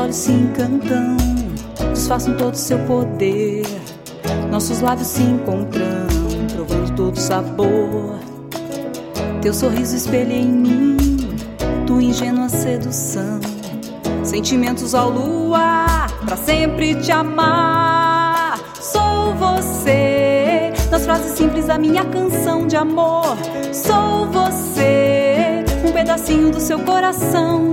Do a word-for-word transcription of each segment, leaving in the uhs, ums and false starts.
olhos se encantam, disfarçam todo o seu poder. Nossos lábios se encontram, provando todo o sabor. Teu sorriso espelha em mim tua ingênua sedução. Sentimentos ao luar, pra sempre te amar. Sou você, nas frases simples da minha canção de amor. Sou você, um pedacinho do seu coração.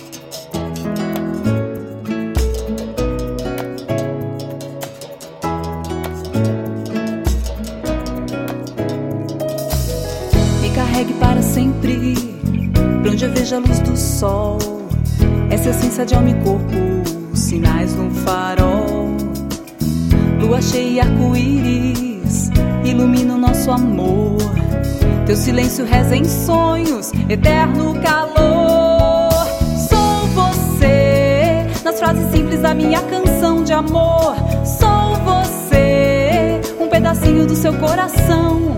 Me carregue para sempre, pra onde eu vejo a luz do sol. Essa essência de alma e corpo, sinais num farol. Lua cheia e arco-íris ilumina o nosso amor. Teu silêncio reza em sonhos, eterno calor. Sou você, nas frases simples da minha canção de amor. Sou você, um pedacinho do seu coração.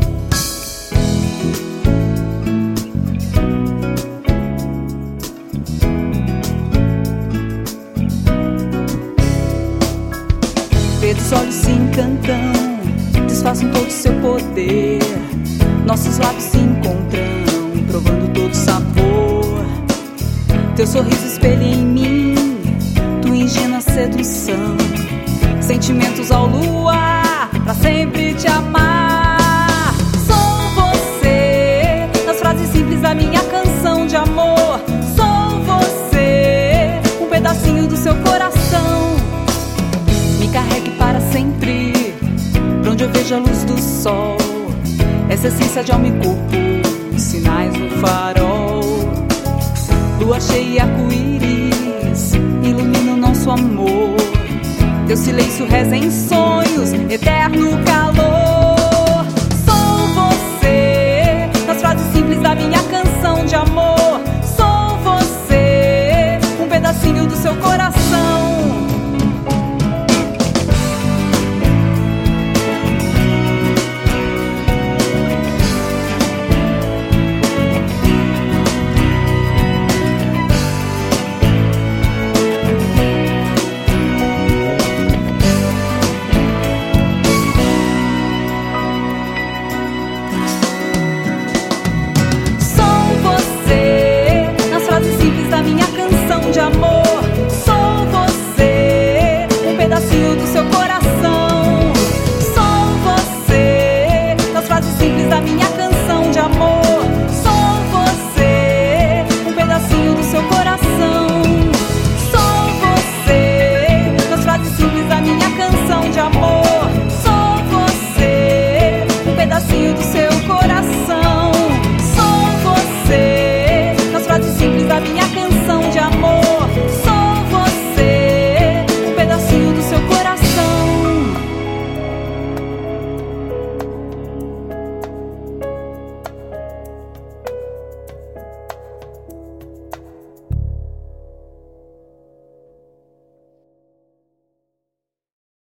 Teus olhos se encantam, disfarçam todo o seu poder. Nossos lábios se encontram, provando todo o sabor. Teu sorriso espelha em mim tua ingênua sedução. Sentimentos ao luar, pra sempre te amar. Sou você, nas frases simples da minha canção de amor. Sou você, um pedacinho do seu coração. Me carregue para sempre, pra onde eu vejo a luz do sol. Essa essência de alma e corpo, sinais no farol. Lua cheia e arco-íris ilumina o nosso amor. Teu silêncio reza em sonhos, eterno calor.